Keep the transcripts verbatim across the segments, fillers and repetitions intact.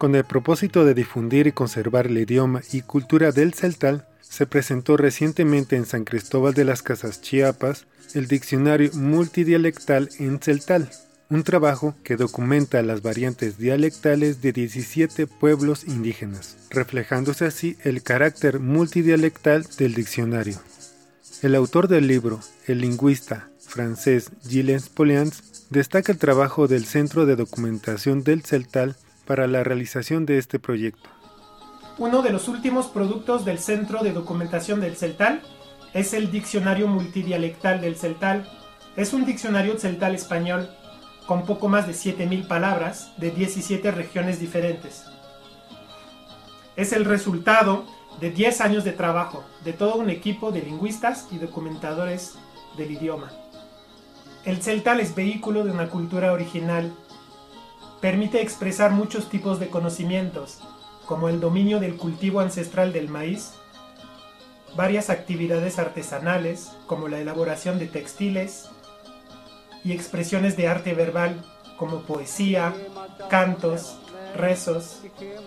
Con el propósito de difundir y conservar el idioma y cultura del celtal, se presentó recientemente en San Cristóbal de las Casas, Chiapas, el Diccionario Multidialectal en Celtal, un trabajo que documenta las variantes dialectales de diecisiete pueblos indígenas, reflejándose así el carácter multidialectal del diccionario. El autor del libro, el lingüista francés Gilles Pollians, destaca el trabajo del Centro de Documentación del Celtal para la realización de este proyecto. Uno de los últimos productos del Centro de Documentación del Celtal es el Diccionario Multidialectal del Celtal. Es un diccionario celtal español con poco más de siete mil palabras de diecisiete regiones diferentes. Es el resultado de diez años de trabajo de todo un equipo de lingüistas y documentadores del idioma. El celtal es vehículo de una cultura original. Permite expresar muchos tipos de conocimientos, como el dominio del cultivo ancestral del maíz, varias actividades artesanales, como la elaboración de textiles, y expresiones de arte verbal, como poesía, cantos, rezos.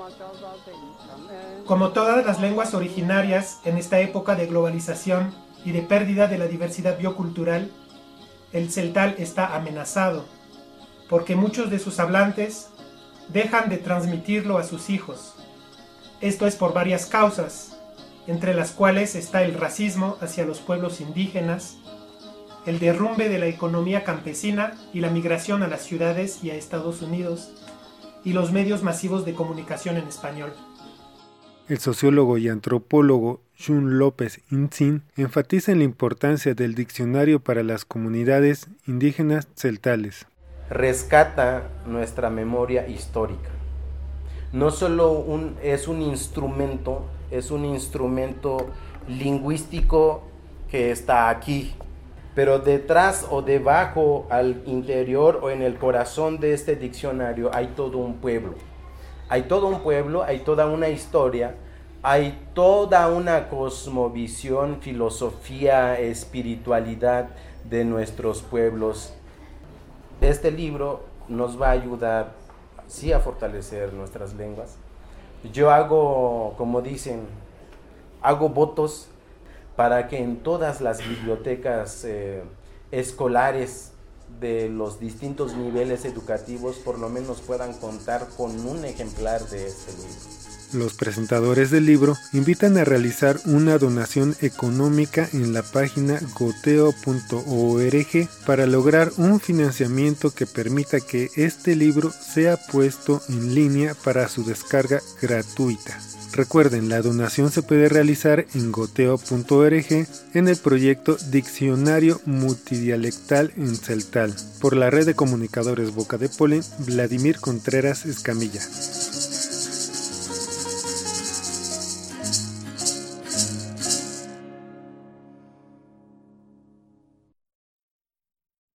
Como todas las lenguas originarias en esta época de globalización y de pérdida de la diversidad biocultural, el celtal está amenazado, porque muchos de sus hablantes dejan de transmitirlo a sus hijos. Esto es por varias causas, entre las cuales está el racismo hacia los pueblos indígenas, el derrumbe de la economía campesina y la migración a las ciudades y a Estados Unidos, y los medios masivos de comunicación en español. El sociólogo y antropólogo Jun López Incín enfatiza en la importancia del diccionario para las comunidades indígenas celtales. Rescata nuestra memoria histórica. No solo un, es un instrumento, es un instrumento lingüístico que está aquí, pero detrás o debajo, al interior o en el corazón de este diccionario hay todo un pueblo. Hay todo un pueblo, hay toda una historia, hay toda una cosmovisión, filosofía, espiritualidad de nuestros pueblos. Este libro nos va a ayudar, sí, a fortalecer nuestras lenguas. Yo hago, como dicen, hago votos para que en todas las bibliotecas eh, escolares de los distintos niveles educativos por lo menos puedan contar con un ejemplar de este libro. Los presentadores del libro invitan a realizar una donación económica en la página goteo punto org para lograr un financiamiento que permita que este libro sea puesto en línea para su descarga gratuita. Recuerden, la donación se puede realizar en goteo punto org en el proyecto Diccionario Multidialectal en Celtal por la red de comunicadores Boca de Polen, Vladimir Contreras Escamilla.